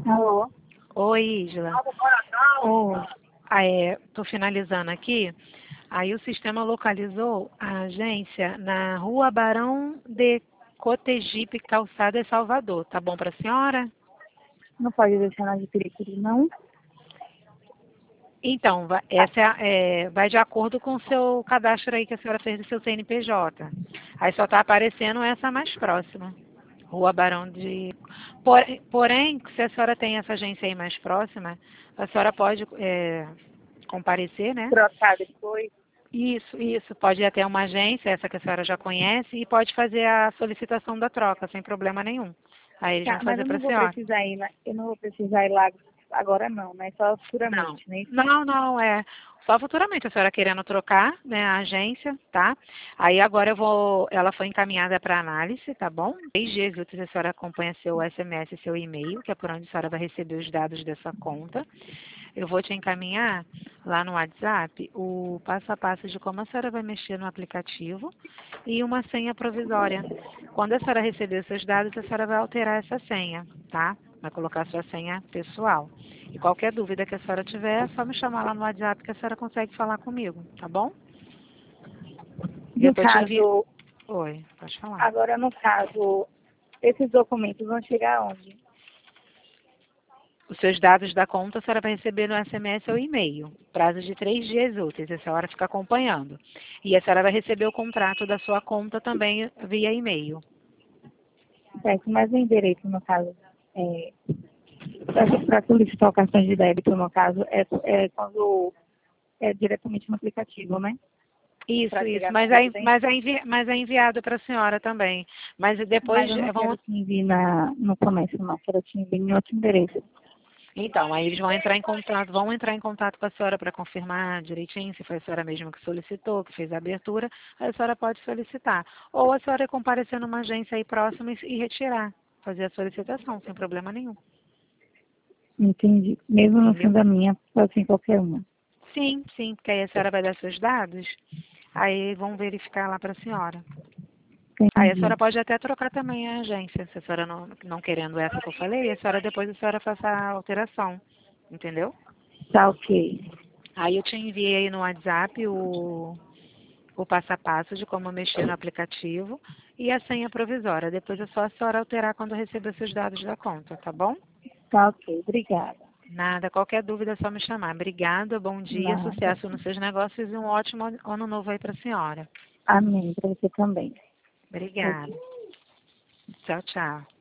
Alô? Oi, Isla. Oi. Tô finalizando aqui. Aí o sistema localizou a agência na Rua Barão de Cotegipe, Calçada Salvador. Tá bom para a senhora? Não pode deixar na de Piripiri, não? Então, vai de acordo com o seu cadastro aí que a senhora fez do seu CNPJ. Aí só está aparecendo essa mais próxima. Rua Barão de... Porém, se a senhora tem essa agência aí mais próxima, a senhora pode comparecer, né? Trocar depois? Isso. Pode ir até uma agência, essa que a senhora já conhece, e pode fazer a solicitação da troca, sem problema nenhum. Aí eles Tá, vão mas fazer eu para não a vou senhora. precisar ir lá, eu não vou precisar ir lá agora não, né? Só Não. futuramente, né? Não, só futuramente a senhora querendo trocar, né, a agência, tá? Aí agora ela foi encaminhada para análise, tá bom? 3 dias úteis a senhora acompanha seu SMS e seu e-mail, que é por onde a senhora vai receber os dados dessa conta. Eu vou te encaminhar lá no WhatsApp o passo a passo de como a senhora vai mexer no aplicativo e uma senha provisória. Quando a senhora receber seus dados, a senhora vai alterar essa senha, tá? Vai colocar a sua senha pessoal. E qualquer dúvida que a senhora tiver, é só me chamar lá no WhatsApp que a senhora consegue falar comigo, tá bom? E eu No tô te enviando. caso, Oi, pode falar. agora no caso, esses documentos vão chegar aonde? Os seus dados da conta a senhora vai receber no SMS ou e-mail. Prazo de 3 dias úteis, a senhora fica acompanhando. E a senhora vai receber o contrato da sua conta também via e-mail. Certo, mas o endereço, no caso, para solicitar o cartão de débito, no caso, é quando é diretamente no aplicativo, né? Isso, Para chegar na mas residência. mas é enviado para a senhora também. Mas depois Mas eu não quero vão. te enviar no comércio, não. Quero te enviar em outro endereço. Então, aí eles vão entrar em contato com a senhora para confirmar direitinho se foi a senhora mesma que solicitou, que fez a abertura, aí a senhora pode solicitar. Ou a senhora comparecer numa agência aí próxima e retirar, fazer a solicitação, sem problema nenhum. Entendi. Mesmo não Entendeu? sendo a minha, pode ser qualquer uma. Sim, porque aí a senhora vai dar seus dados, aí vão verificar lá para a senhora. Aí a Entendi. senhora pode até trocar também a agência, se a senhora não querendo essa que eu falei, a senhora depois a senhora faça a alteração, entendeu? Tá ok. Aí eu te enviei aí no WhatsApp o passo a passo de como mexer no aplicativo e a senha provisória. Depois é só a senhora alterar quando receber seus dados da conta, tá bom? Tá ok. Obrigada. Nada, qualquer dúvida é só me chamar. Obrigada, bom dia, Nada. sucesso nos seus negócios e um ótimo ano novo aí para a senhora. Amém. Para você também. Tchau, Obrigada. Tchau, tchau.